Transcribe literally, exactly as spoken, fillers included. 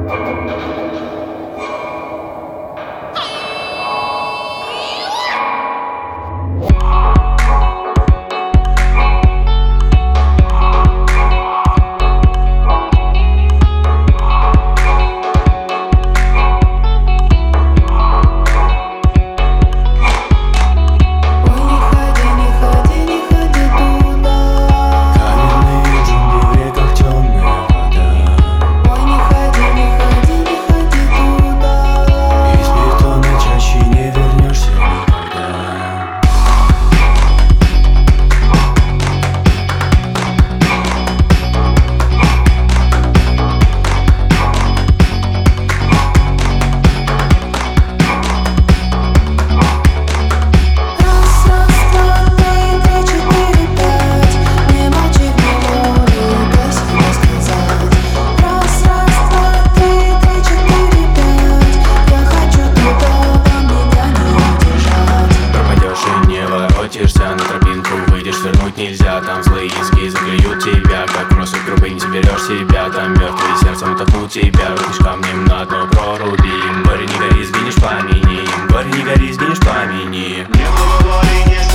На тропинку выйдешь, вернуть нельзя. Там злые языки заклюют тебя, как бросить грубый, не соберешь себя. Там мертвые сердцем утопнут тебя. Рухнешь камнем на дно проруби. Горе не гори, сгинешь, помяни. Горе не гори, сгинешь, помяни. Не было воли, не